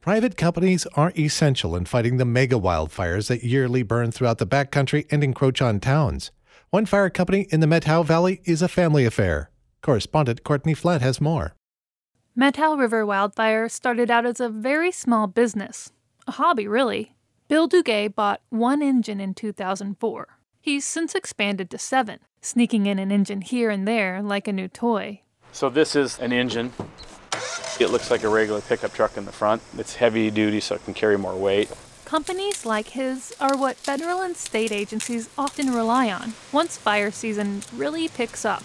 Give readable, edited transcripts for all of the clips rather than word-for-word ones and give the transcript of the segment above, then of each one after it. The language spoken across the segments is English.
Private companies are essential in fighting the mega wildfires that yearly burn throughout the backcountry and encroach on towns. One fire company in the Methow Valley is a family affair. Correspondent Courtney Flatt has more. Methow River Wildfire started out as a very small business. A hobby, really. Bill Duguay bought one engine in 2004. He's since expanded to 7, sneaking in an engine here and there like a new toy. So this is an engine. It looks like a regular pickup truck in the front. It's heavy duty, so it can carry more weight. Companies like his are what federal and state agencies often rely on once fire season really picks up.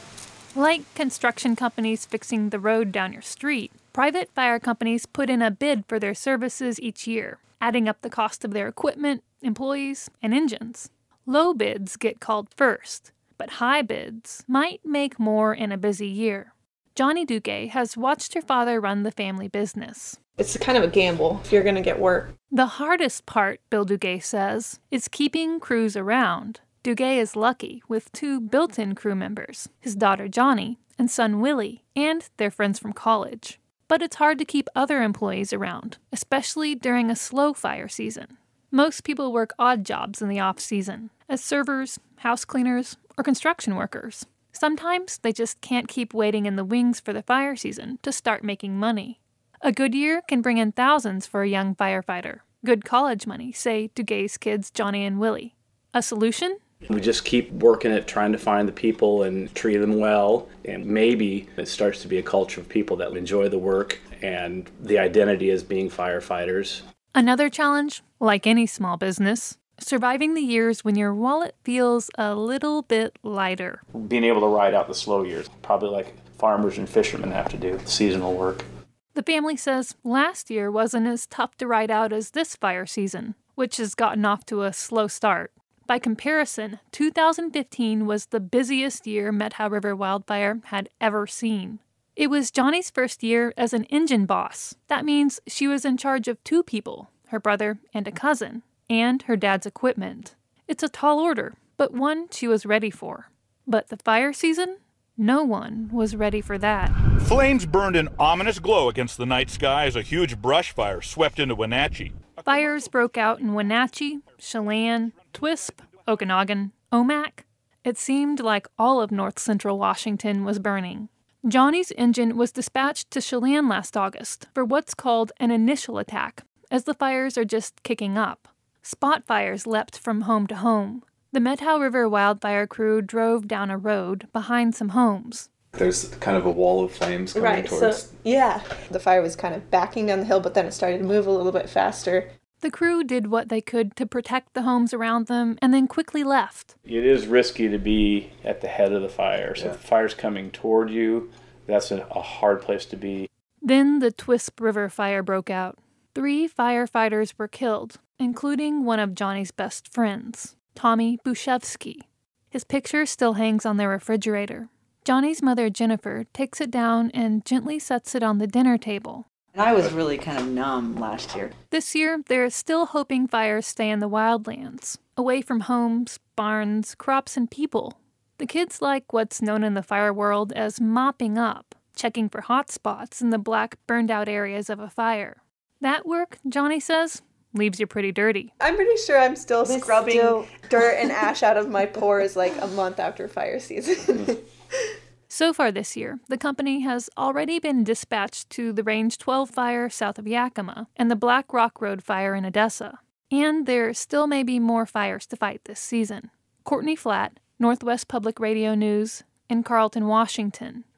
Like construction companies fixing the road down your street, private fire companies put in a bid for their services each year, adding up the cost of their equipment, employees, and engines. Low bids get called first, but high bids might make more in a busy year. Johnny Duguay has watched her father run the family business. It's kind of a gamble if you're going to get work. The hardest part, Bill Duguay says, is keeping crews around. Duguay is lucky with 2 built-in crew members, his daughter Johnny and son Willie, and their friends from college. But it's hard to keep other employees around, especially during a slow fire season. Most people work odd jobs in the off-season, as servers, house cleaners, or construction workers. Sometimes they just can't keep waiting in the wings for the fire season to start making money. A good year can bring in thousands for a young firefighter. Good college money, say Duguay's kids Johnny and Willie. A solution? We just keep working at trying to find the people and treat them well, and maybe it starts to be a culture of people that enjoy the work and the identity as being firefighters. Another challenge, like any small business, surviving the years when your wallet feels a little bit lighter. Being able to ride out the slow years, probably like farmers and fishermen have to do, seasonal work. The family says last year wasn't as tough to ride out as this fire season, which has gotten off to a slow start. By comparison, 2015 was the busiest year Methow River Wildfire had ever seen. It was Johnny's first year as an engine boss. That means she was in charge of 2 people, her brother and a cousin, and her dad's equipment. It's a tall order, but one she was ready for. But the fire season? No one was ready for that. Flames burned an ominous glow against the night sky as a huge brush fire swept into Wenatchee. Fires broke out in Wenatchee, Chelan, Twisp, Okanagan, Omak. It seemed like all of north central Washington was burning. Johnny's engine was dispatched to Chelan last August for what's called an initial attack, as the fires are just kicking up. Spot fires leapt from home to home. The Methow River Wildfire crew drove down a road behind some homes. There's kind of a wall of flames coming towards... So, yeah. The fire was kind of backing down the hill, but then it started to move a little bit faster. The crew did what they could to protect the homes around them and then quickly left. It is risky to be at the head of the fire. So if the fire's coming toward you, that's a hard place to be. Then the Twisp River fire broke out. 3 firefighters were killed, including one of Johnny's best friends, Tommy Bushevsky. His picture still hangs on their refrigerator. Johnny's mother, Jennifer, takes it down and gently sets it on the dinner table. I was really kind of numb last year. This year, they're still hoping fires stay in the wildlands, away from homes, barns, crops, and people. The kids like what's known in the fire world as mopping up, checking for hot spots in the black, burned-out areas of a fire. That work, Johnny says, leaves you pretty dirty. I'm pretty sure I'm still scrubbing dirt and ash out of my pores like a month after fire season. So far this year, the company has already been dispatched to the Range 12 fire south of Yakima and the Black Rock Road fire in Odessa. And there still may be more fires to fight this season. Courtney Flatt, Northwest Public Radio News, in Carlton, Washington.